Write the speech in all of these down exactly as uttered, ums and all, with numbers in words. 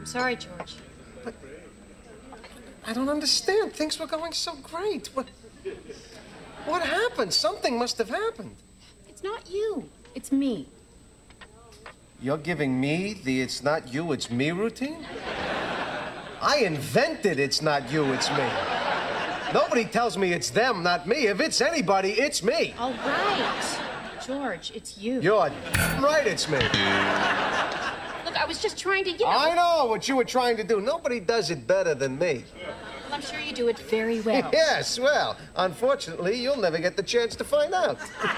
sorry, George. But I don't understand. Things were going so great. What, what happened? Something must have happened. It's not you. It's me. You're giving me the it's not you, it's me routine? I invented it's not you, it's me. Nobody tells me it's them, not me. If it's anybody, it's me. All right. George, it's you. You're right, it's me. Look, I was just trying to, you know... I know what you were trying to do. Nobody does it better than me. Well, I'm sure you do it very well. Yes, well, unfortunately, you'll never get the chance to find out.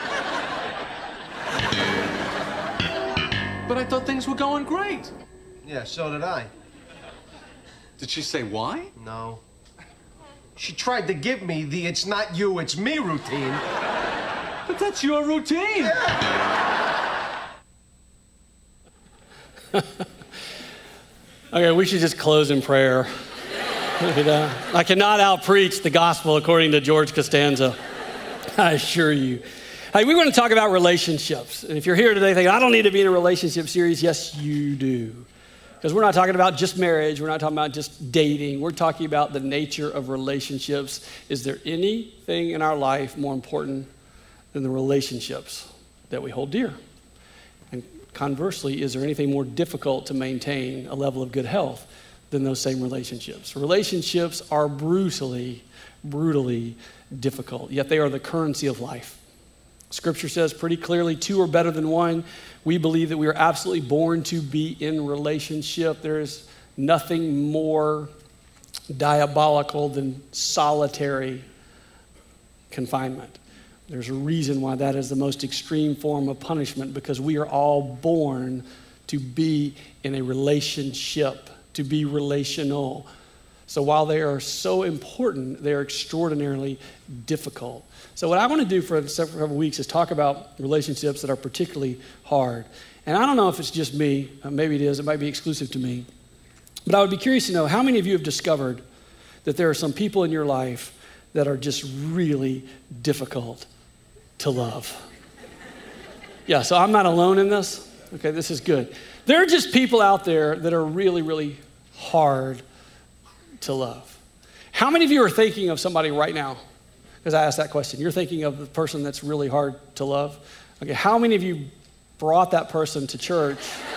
But I thought things were going great. Yeah, so did I. Did she say why? No. She tried to give me the it's not you, it's me routine. But that's your routine. Yeah. Okay, we should just close in prayer. I cannot out-preach the gospel according to George Costanza, I assure you. Hey, we want to talk about relationships. And if you're here today thinking, I don't need to be in a relationship series, yes, you do. Because we're not talking about just marriage. We're not talking about just dating. We're talking about the nature of relationships. Is there anything in our life more important than the relationships that we hold dear? And conversely, is there anything more difficult to maintain a level of good health than those same relationships? Relationships are brutally, brutally difficult, yet they are the currency of life. Scripture says pretty clearly, two are better than one. We believe that we are absolutely born to be in relationship. There is nothing more diabolical than solitary confinement. There's a reason why that is the most extreme form of punishment, because we are all born to be in a relationship, to be relational. So while they are so important, they are extraordinarily difficult. So what I want to do for several weeks is talk about relationships that are particularly hard. And I don't know if it's just me, uh, maybe it is, it might be exclusive to me, but I would be curious to know how many of you have discovered that there are some people in your life that are just really difficult to love. Yeah, so I'm not alone in this. Okay, this is good. There are just people out there that are really, really hard to love. How many of you are thinking of somebody right now? Because I asked that question. You're thinking of the person that's really hard to love? Okay, how many of you brought that person to church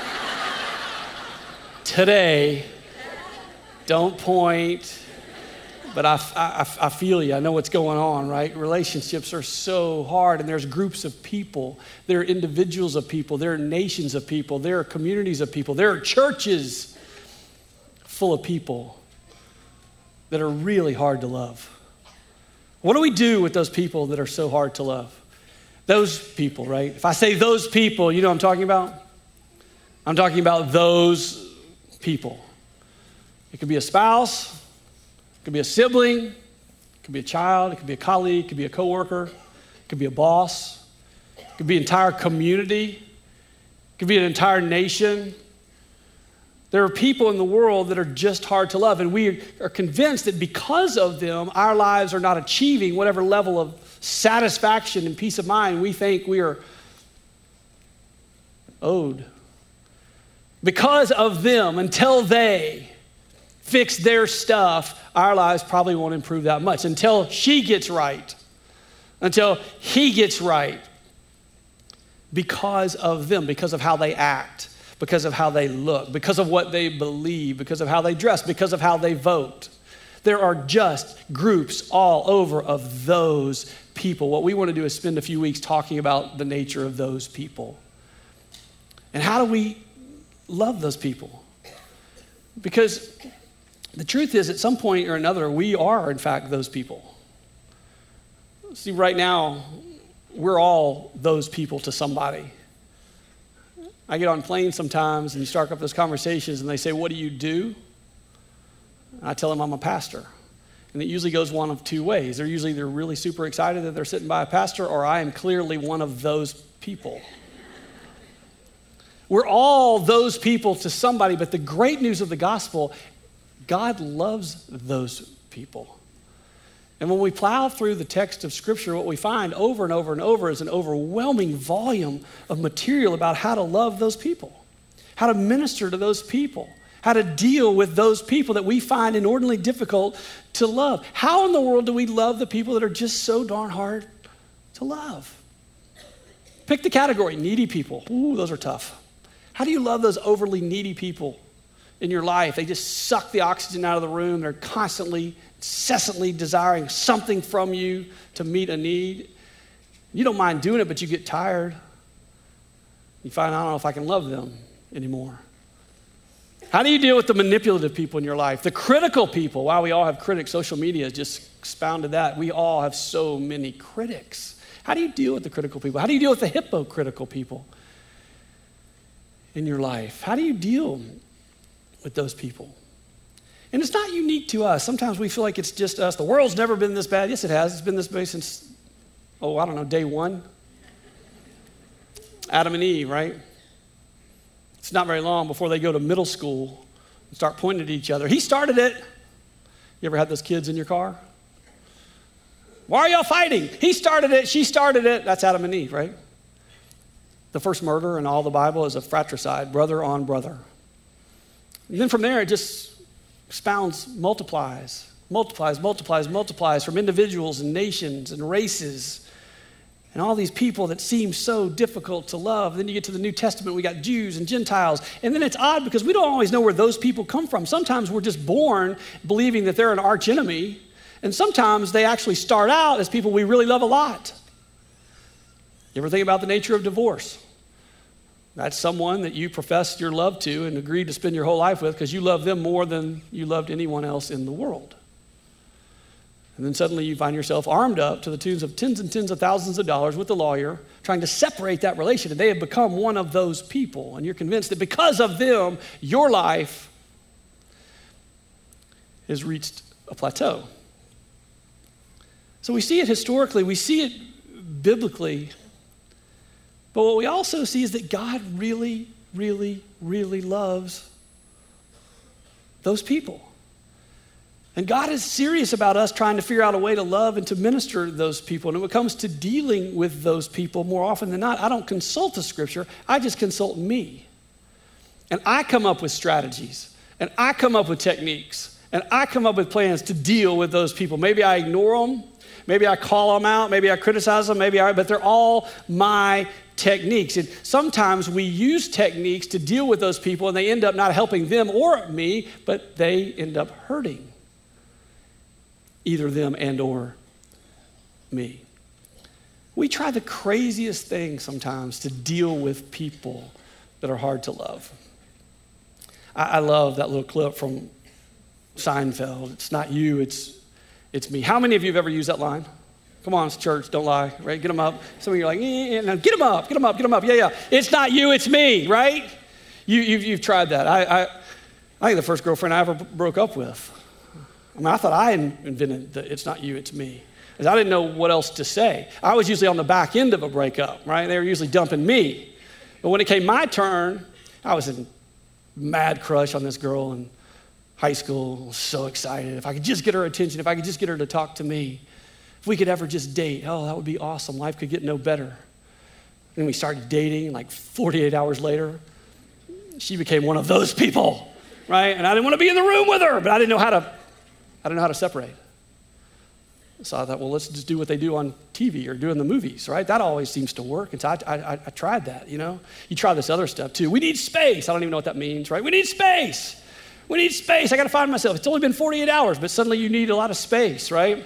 today? Don't point, but I, I, I feel you. I know what's going on, right? Relationships are so hard, and there's groups of people. There are individuals of people. There are nations of people. There are communities of people. There are churches full of people that are really hard to love. What do we do with those people that are so hard to love? Those people, right? If I say those people, you know what I'm talking about? I'm talking about those people. It could be a spouse, it could be a sibling, it could be a child, it could be a colleague, it could be a coworker, it could be a boss, it could be an entire community, it could be an entire nation. There are people in the world that are just hard to love, and we are convinced that because of them, our lives are not achieving whatever level of satisfaction and peace of mind we think we are owed. Because of them, until they fix their stuff, our lives probably won't improve that much. Until she gets right, until he gets right. Because of them, because of how they act, because of how they look, because of what they believe, because of how they dress, because of how they vote. There are just groups all over of those people. What we want to do is spend a few weeks talking about the nature of those people. And how do we love those people? Because the truth is, at some point or another, we are, in fact, those people. See, right now, we're all those people to somebody. I get on planes sometimes and you start up those conversations and they say, what do you do? And I tell them I'm a pastor. And it usually goes one of two ways. They're usually they're really super excited that they're sitting by a pastor, or I am clearly one of those people. We're all those people to somebody, but the great news of the gospel, God loves those people. And when we plow through the text of Scripture, what we find over and over and over is an overwhelming volume of material about how to love those people, how to minister to those people, how to deal with those people that we find inordinately difficult to love. How in the world do we love the people that are just so darn hard to love? Pick the category, needy people. Ooh, those are tough. How do you love those overly needy people in your life? They just suck the oxygen out of the room. They're constantly, incessantly desiring something from you to meet a need. You don't mind doing it, but you get tired. You find, I don't know if I can love them anymore. How do you deal with the manipulative people in your life? The critical people. Wow, we all have critics. Social media has just expounded that. We all have so many critics. How do you deal with the critical people? How do you deal with the hypocritical people in your life? How do you deal with those people? And it's not unique to us. Sometimes we feel like it's just us. The world's never been this bad. Yes, it has. It's been this bad since, oh, I don't know, day one. Adam and Eve, right? It's not very long before they go to middle school and start pointing at each other. He started it. You ever had those kids in your car? Why are y'all fighting? He started it. She started it. That's Adam and Eve, right? The first murder in all the Bible is a fratricide, brother on brother. And then from there, it just expounds, multiplies, multiplies, multiplies, multiplies from individuals and nations and races and all these people that seem so difficult to love. Then you get to the New Testament, we got Jews and Gentiles. And then it's odd because we don't always know where those people come from. Sometimes we're just born believing that they're an arch enemy. And sometimes they actually start out as people we really love a lot. You ever think about the nature of divorce? That's someone that you professed your love to and agreed to spend your whole life with because you love them more than you loved anyone else in the world. And then suddenly you find yourself armed up to the tunes of tens and tens of thousands of dollars with the lawyer trying to separate that relation. And they have become one of those people. And you're convinced that because of them, your life has reached a plateau. So we see it historically, we see it biblically. But what we also see is that God really, really, really loves those people. And God is serious about us trying to figure out a way to love and to minister to those people. And when it comes to dealing with those people, more often than not, I don't consult the scripture, I just consult me. And I come up with strategies, and I come up with techniques, and I come up with plans to deal with those people. Maybe I ignore them, maybe I call them out, maybe I criticize them, maybe I, but they're all my techniques. And sometimes we use techniques to deal with those people, and they end up not helping them or me, but they end up hurting either them and or me. We try the craziest things sometimes to deal with people that are hard to love. I, I love that little clip from Seinfeld. It's not you, it's it's me. How many of you have ever used that line? Come on, it's church, don't lie, right? Get them up. Some of you are like, eh, no, get them up, get them up, get them up. Yeah, yeah. It's not you, it's me, right? You, you've, you've tried that. I, I, I think the first girlfriend I ever broke up with, I mean, I thought I invented the it's not you, it's me. Because I didn't know what else to say. I was usually on the back end of a breakup, right? They were usually dumping me. But when it came my turn, I was in mad crush on this girl in high school. I was so excited. If I could just get her attention, if I could just get her to talk to me, if we could ever just date, oh, that would be awesome. Life could get no better. Then we started dating, like forty-eight hours later, she became one of those people, right? And I didn't want to be in the room with her, but I didn't know how to I don't know how to separate. So I thought, well, let's just do what they do on T V or do in the movies, right? That always seems to work. And so I, I, I tried that, you know? You try this other stuff too. We need space. I don't even know what that means, right? We need space. We need space. I got to find myself. It's only been forty-eight hours, but suddenly you need a lot of space, right?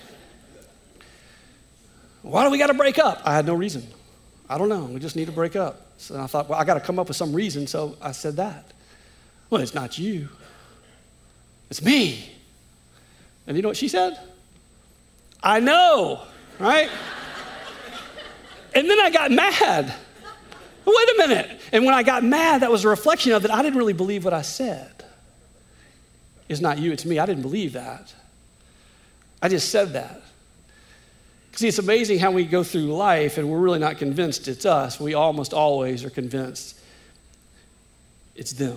Why do we got to break up? I had no reason. I don't know. We just need to break up. So I thought, well, I got to come up with some reason. So I said that. Well, it's not you. It's me. And you know what she said? I know, right? And then I got mad. Wait a minute. And when I got mad, that was a reflection of that I didn't really believe what I said. It's not you, it's me. I didn't believe that. I just said that. See, it's amazing how we go through life and we're really not convinced it's us. We almost always are convinced it's them.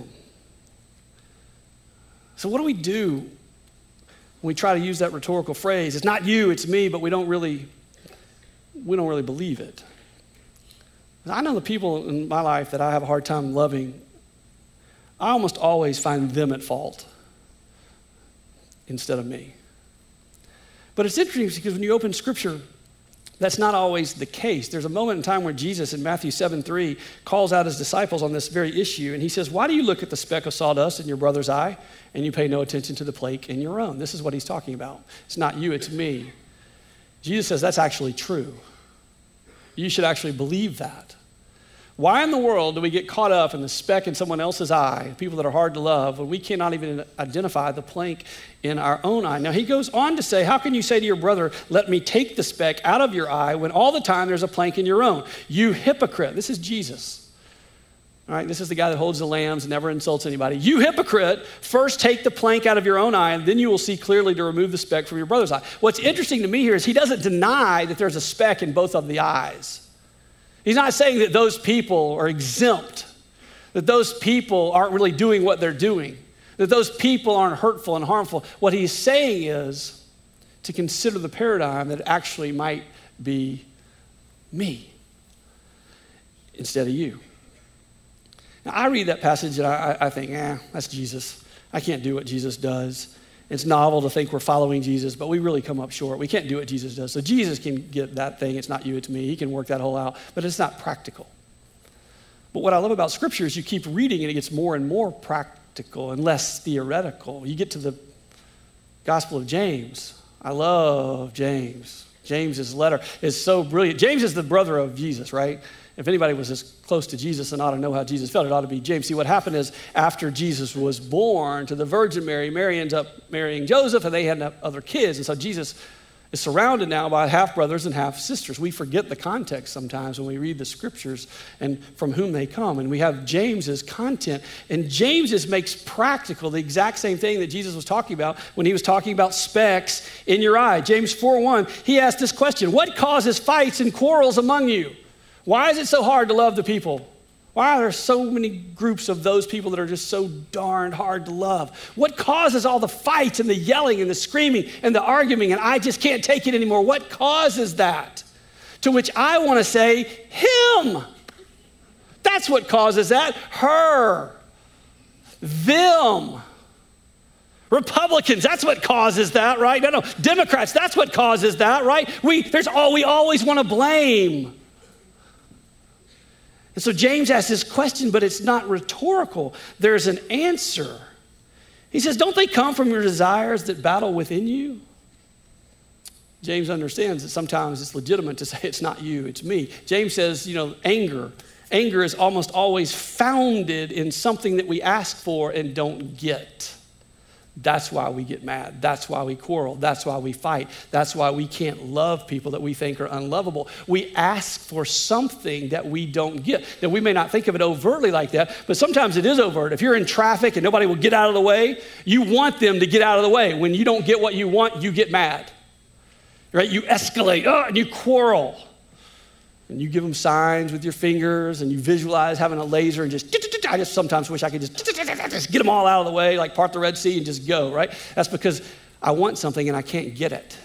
So what do we do when we try to use that rhetorical phrase? It's not you, it's me, but we don't really, we don't really believe it. I know the people in my life that I have a hard time loving. I almost always find them at fault instead of me. But it's interesting because when you open Scripture, that's not always the case. There's a moment in time where Jesus in Matthew seven three calls out his disciples on this very issue, and he says, why do you look at the speck of sawdust in your brother's eye and you pay no attention to the plank in your own? This is what he's talking about. It's not you, it's me. Jesus says that's actually true. You should actually believe that. Why in the world do we get caught up in the speck in someone else's eye, people that are hard to love, when we cannot even identify the plank in our own eye? Now, he goes on to say, how can you say to your brother, let me take the speck out of your eye, when all the time there's a plank in your own? You hypocrite. This is Jesus. All right, this is the guy that holds the lambs and never insults anybody. You hypocrite, first take the plank out of your own eye, and then you will see clearly to remove the speck from your brother's eye. What's interesting to me here is he doesn't deny that there's a speck in both of the eyes. He's not saying that those people are exempt, that those people aren't really doing what they're doing, that those people aren't hurtful and harmful. What he's saying is to consider the paradigm that it actually might be me instead of you. Now, I read that passage and I, I think, eh, that's Jesus. I can't do what Jesus does. It's novel to think we're following Jesus, but we really come up short. We can't do what Jesus does. So Jesus can get that thing. It's not you, it's me. He can work that whole out, but it's not practical. But what I love about Scripture is you keep reading and it gets more and more practical and less theoretical. You get to the Gospel of James. I love James. James's letter is so brilliant. James is the brother of Jesus, right? If anybody was as close to Jesus and ought to know how Jesus felt, it ought to be James. See, what happened is after Jesus was born to the Virgin Mary, Mary ends up marrying Joseph, and they had other kids. And so Jesus is surrounded now by half-brothers and half-sisters. We forget the context sometimes when we read the Scriptures and from whom they come. And we have James's content. And James's makes practical the exact same thing that Jesus was talking about when he was talking about specks in your eye. James four one, he asked this question, what causes fights and quarrels among you? Why is it so hard to love the people? Why are there so many groups of those people that are just so darned hard to love? What causes all the fights and the yelling and the screaming and the arguing and I just can't take it anymore? What causes that? To which I want to say, him. That's what causes that. Her. Them. Republicans, that's what causes that, right? No, no. Democrats, that's what causes that, right? We, there's all, we always want to blame. And so James asks this question, but it's not rhetorical. There's an answer. He says, don't they come from your desires that battle within you? James understands that sometimes it's legitimate to say it's not you, it's me. James says, you know, anger. Anger is almost always founded in something that we ask for and don't get. That's why we get mad. That's why we quarrel. That's why we fight. That's why we can't love people that we think are unlovable. We ask for something that we don't get. Now, we may not think of it overtly like that, but sometimes it is overt. If you're in traffic and nobody will get out of the way, you want them to get out of the way. When you don't get what you want, you get mad. Right? You escalate, oh, and you quarrel. And you give them signs with your fingers and you visualize having a laser and just, I just sometimes wish I could just, just get them all out of the way, like part the Red Sea and just go, right? That's because I want something and I can't get it.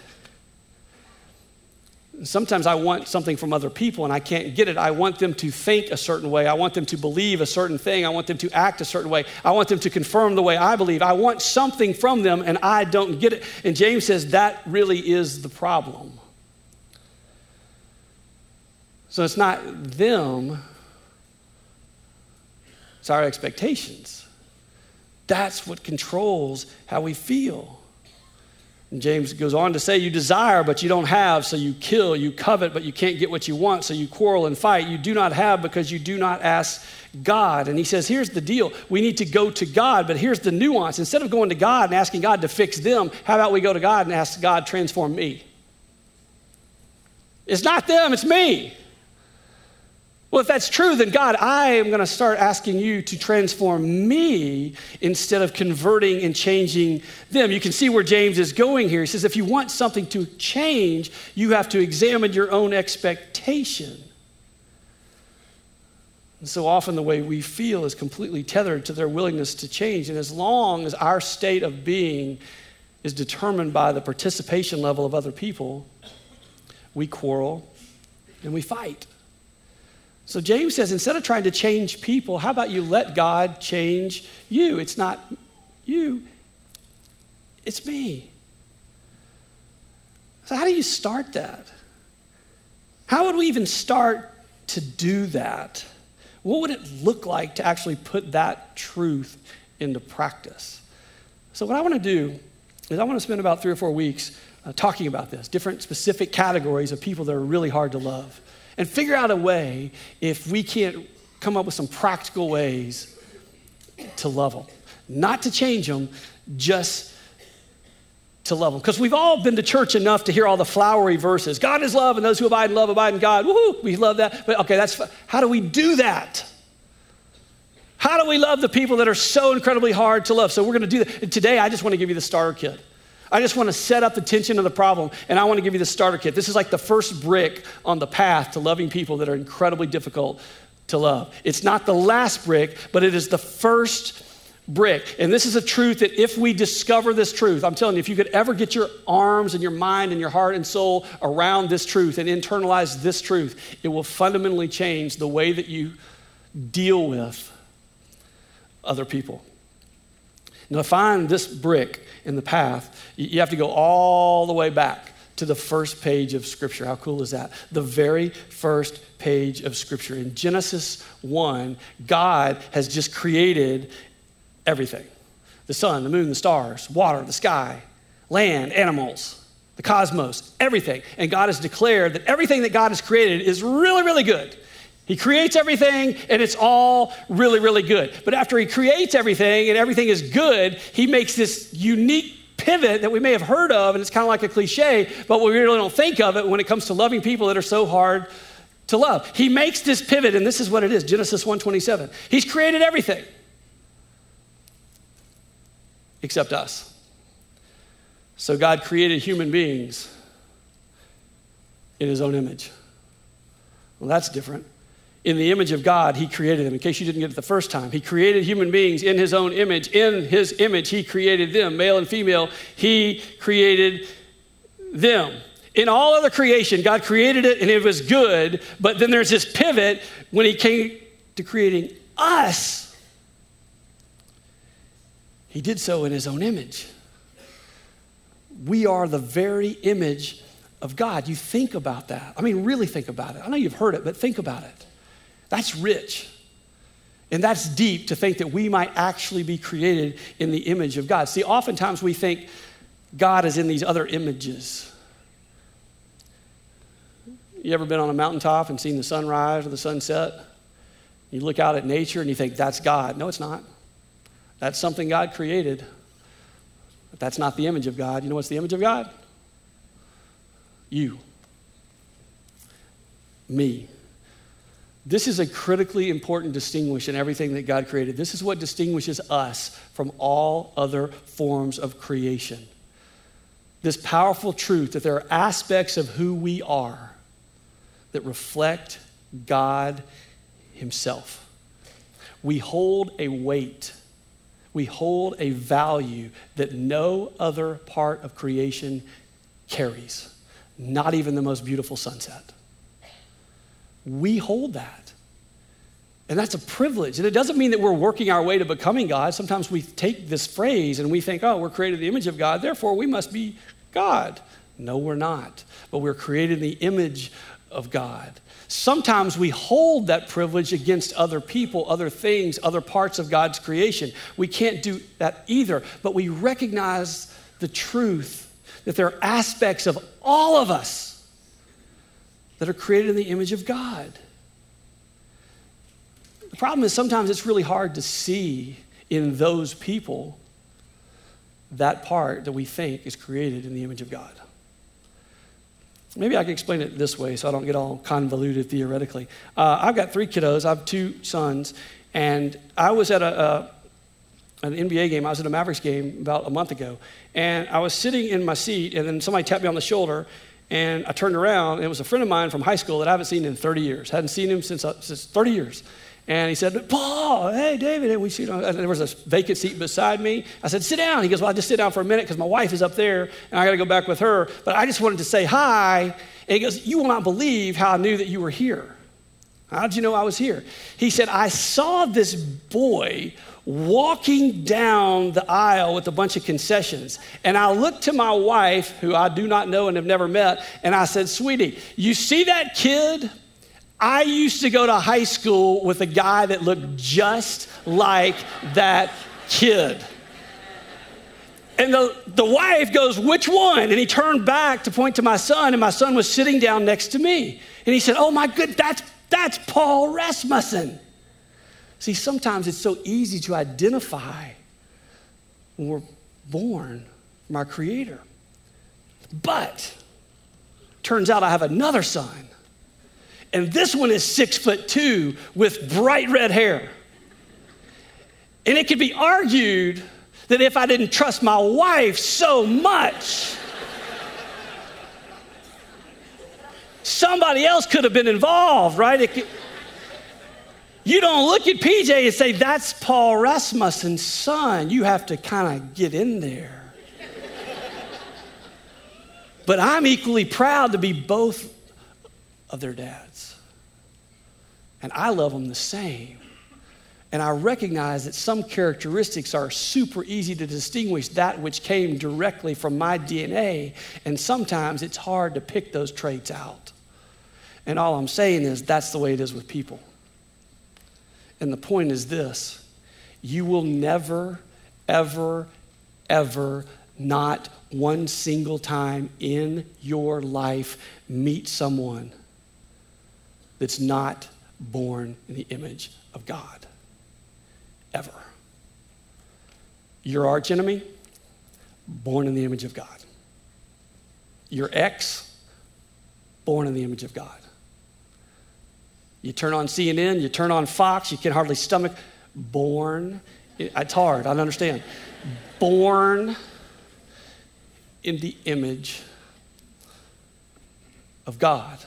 Sometimes I want something from other people and I can't get it. I want them to think a certain way. I want them to believe a certain thing. I want them to act a certain way. I want them to confirm the way I believe. I want something from them and I don't get it. And James says that really is the problem. So it's not them, it's our expectations. That's what controls how we feel. And James goes on to say, you desire, but you don't have, so you kill. You covet, but you can't get what you want, so you quarrel and fight. You do not have because you do not ask God. And he says, here's the deal. We need to go to God, but here's the nuance. Instead of going to God and asking God to fix them, how about we go to God and ask God, transform me? It's not them, it's me. Well, if that's true, then God, I am going to start asking you to transform me instead of converting and changing them. You can see where James is going here. He says, if you want something to change, you have to examine your own expectation. And so often the way we feel is completely tethered to their willingness to change. And as long as our state of being is determined by the participation level of other people, we quarrel and we fight. So James says, instead of trying to change people, how about you let God change you? It's not you, it's me. So how do you start that? How would we even start to do that? What would it look like to actually put that truth into practice? So what I want to do is I want to spend about three or four weeks uh, talking about this, different specific categories of people that are really hard to love, and figure out a way if we can't come up with some practical ways to love them. Not to change them, just to love them. Because we've all been to church enough to hear all the flowery verses. God is love, and those who abide in love abide in God. Woohoo, we love that. But okay, that's how do we do that? How do we love the people that are so incredibly hard to love? So we're going to do that. And today, I just want to give you the starter kit. I just want to set up the tension of the problem, and I want to give you the starter kit. This is like the first brick on the path to loving people that are incredibly difficult to love. It's not the last brick, but it is the first brick. And this is a truth that if we discover this truth, I'm telling you, if you could ever get your arms and your mind and your heart and soul around this truth and internalize this truth, it will fundamentally change the way that you deal with other people. Now, to find this brick in the path, you have to go all the way back to the first page of Scripture. How cool is that? The very first page of Scripture. In Genesis one, God has just created everything. The sun, the moon, the stars, water, the sky, land, animals, the cosmos, everything. And God has declared that everything that God has created is really, really good. He creates everything, and it's all really, really good. But after he creates everything, and everything is good, he makes this unique pivot that we may have heard of, and it's kind of like a cliche, but we really don't think of it when it comes to loving people that are so hard to love. He makes this pivot, and this is what it is, Genesis one twenty-seven. He's created everything except us. So God created human beings in his own image. Well, that's different. In the image of God, he created them. In case you didn't get it the first time, he created human beings in his own image. In his image, he created them. Male and female, he created them. In all other creation, God created it and it was good, but then there's this pivot when he came to creating us. He did so in his own image. We are the very image of God. You think about that. I mean, really think about it. I know you've heard it, but think about it. That's rich. And that's deep to think that we might actually be created in the image of God. See, oftentimes we think God is in these other images. You ever been on a mountaintop and seen the sunrise or the sunset? You look out at nature and you think, that's God. No, it's not. That's something God created. But that's not the image of God. You know what's the image of God? You. Me. This is a critically important distinguish in everything that God created. This is what distinguishes us from all other forms of creation. This powerful truth that there are aspects of who we are that reflect God himself. We hold a weight. We hold a value that no other part of creation carries. Not even the most beautiful sunset. We hold that. And that's a privilege. And it doesn't mean that we're working our way to becoming God. Sometimes we take this phrase and we think, oh, we're created in the image of God, therefore we must be God. No, we're not. But we're created in the image of God. Sometimes we hold that privilege against other people, other things, other parts of God's creation. We can't do that either. But we recognize the truth that there are aspects of all of us that are created in the image of God. The problem is sometimes it's really hard to see in those people that part that we think is created in the image of God. Maybe I can explain it this way so I don't get all convoluted theoretically. Uh, I've got three kiddos. I have two sons. And I was at a, a an N B A game. I was at a Mavericks game about a month ago. And I was sitting in my seat, and then somebody tapped me on the shoulder. And I turned around, and it was a friend of mine from high school that I haven't seen in thirty years. Hadn't seen him since, uh, since thirty years. And he said, Paul, hey, David. And we, you know, and there was a vacant seat beside me. I said, sit down. He goes, well, I'll just sit down for a minute because my wife is up there, and I got to go back with her. But I just wanted to say hi. And he goes, you will not believe how I knew that you were here. How'd you know I was here? He said, I saw this boy walking down the aisle with a bunch of concessions. And I looked to my wife, who I do not know and have never met, and I said, sweetie, you see that kid? I used to go to high school with a guy that looked just like that kid. And the, the wife goes, which one? And he turned back to point to my son, and my son was sitting down next to me. And he said, oh my good, that's, that's Paul Rasmussen. See, sometimes it's so easy to identify when we're born from our Creator. But turns out I have another son. And this one is six foot two with bright red hair. And it could be argued that if I didn't trust my wife so much, somebody else could have been involved, right? It could, you don't look at P J and say, that's Paul Rasmussen's son. You have to kind of get in there. But I'm equally proud to be both of their dads. And I love them the same. And I recognize that some characteristics are super easy to distinguish, that which came directly from my D N A. And sometimes it's hard to pick those traits out. And all I'm saying is that's the way it is with people. And the point is this: you will never, ever, ever, not one single time in your life meet someone that's not born in the image of God. Ever. Your arch enemy, born in the image of God. Your ex, born in the image of God. You turn on C N N, you turn on Fox, you can hardly stomach. Born, it's hard, I don't understand. Born in the image of God.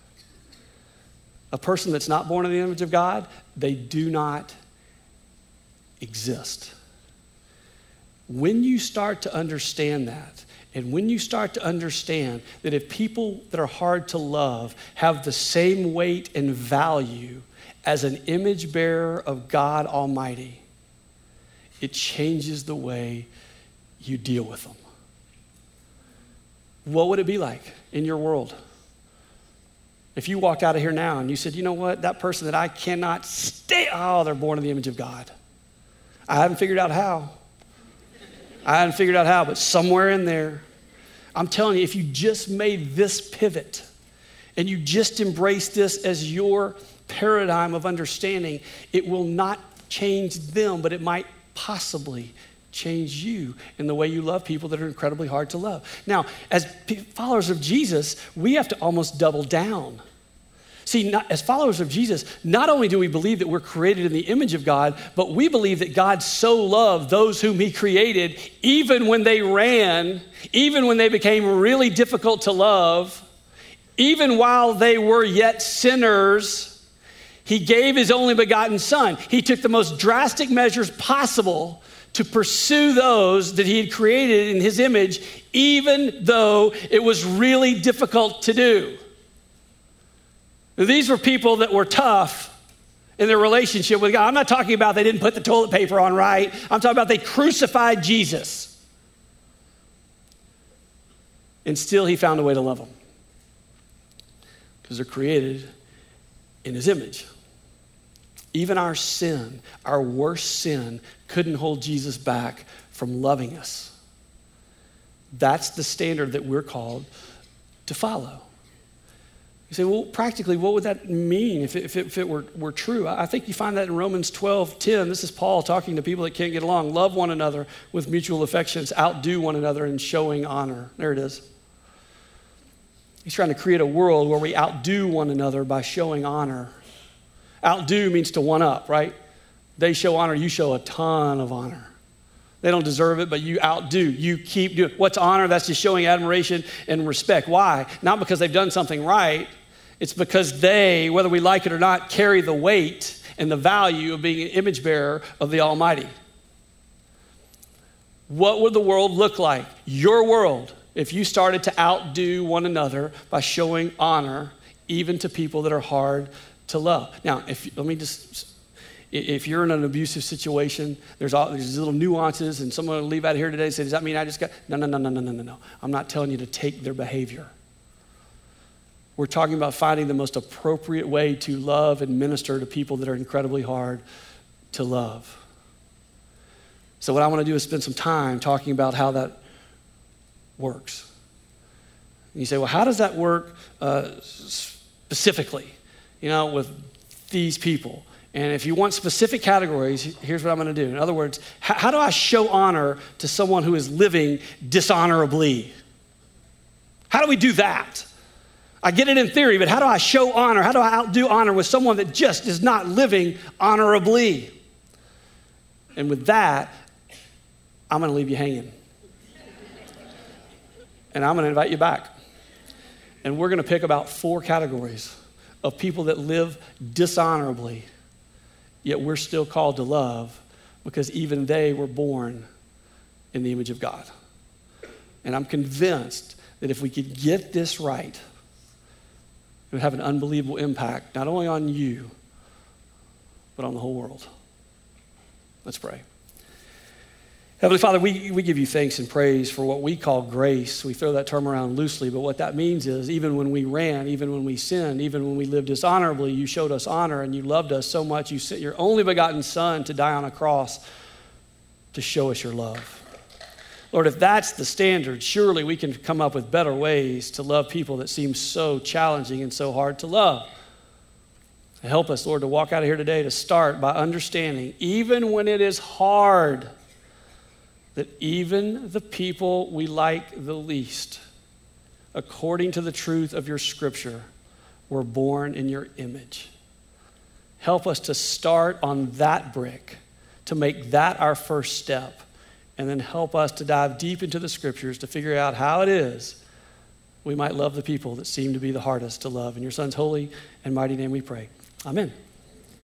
A person that's not born in the image of God, they do not exist. When you start to understand that, and when you start to understand that if people that are hard to love have the same weight and value as an image bearer of God Almighty, it changes the way you deal with them. What would it be like in your world if you walked out of here now and you said, you know what, that person that I cannot stay, oh, they're born in the image of God. I haven't figured out how. I haven't figured out how, but somewhere in there, I'm telling you, if you just made this pivot and you just embrace this as your paradigm of understanding, it will not change them, but it might possibly change you in the way you love people that are incredibly hard to love. Now, as followers of Jesus, we have to almost double down. See, not, as followers of Jesus, not only do we believe that we're created in the image of God, but we believe that God so loved those whom he created, even when they ran, even when they became really difficult to love, even while they were yet sinners, he gave his only begotten son. He took the most drastic measures possible to pursue those that he had created in his image, even though it was really difficult to do. These were people that were tough in their relationship with God. I'm not talking about they didn't put the toilet paper on right. I'm talking about they crucified Jesus. And still he found a way to love them. Because they're created in his image. Even our sin, our worst sin, couldn't hold Jesus back from loving us. That's the standard that we're called to follow. You say, well, practically, what would that mean if it, if it, if it were, were true? I think you find that in Romans twelve ten. This is Paul talking to people that can't get along. Love one another with mutual affections. Outdo one another in showing honor. There it is. He's trying to create a world where we outdo one another by showing honor. Outdo means to one up, right? They show honor, you show a ton of honor. They don't deserve it, but you outdo. You keep doing. What's honor? That's just showing admiration and respect. Why? Not because they've done something right. It's because they, whether we like it or not, carry the weight and the value of being an image bearer of the Almighty. What would the world look like, your world, if you started to outdo one another by showing honor even to people that are hard to love. Now, if let me just, if you're in an abusive situation, there's all there's little nuances, and someone will leave out here today and say, does that mean I just got, no, no, no, no, no, no, no, no. I'm not telling you to take their behavior. We're talking about finding the most appropriate way to love and minister to people that are incredibly hard to love. So what I want to do is spend some time talking about how that works. And you say, well, how does that work uh, specifically, you know, with these people? And if you want specific categories, here's what I'm going to do. In other words, how, how do I show honor to someone who is living dishonorably? How do we do that? I get it in theory, but how do I show honor? How do I outdo honor with someone that just is not living honorably? And with that, I'm going to leave you hanging. And I'm going to invite you back. And we're going to pick about four categories of people that live dishonorably, yet we're still called to love because even they were born in the image of God. And I'm convinced that if we could get this right, it would have an unbelievable impact, not only on you, but on the whole world. Let's pray. Heavenly Father, we, we give you thanks and praise for what we call grace. We throw that term around loosely, but what that means is even when we ran, even when we sinned, even when we lived dishonorably, you showed us honor and you loved us so much. You sent your only begotten Son to die on a cross to show us your love. Lord, if that's the standard, surely we can come up with better ways to love people that seem so challenging and so hard to love. Help us, Lord, to walk out of here today to start by understanding, even when it is hard, that even the people we like the least, according to the truth of your scripture, were born in your image. Help us to start on that brick, to make that our first step, and then help us to dive deep into the scriptures to figure out how it is we might love the people that seem to be the hardest to love. In your Son's holy and mighty name we pray. Amen.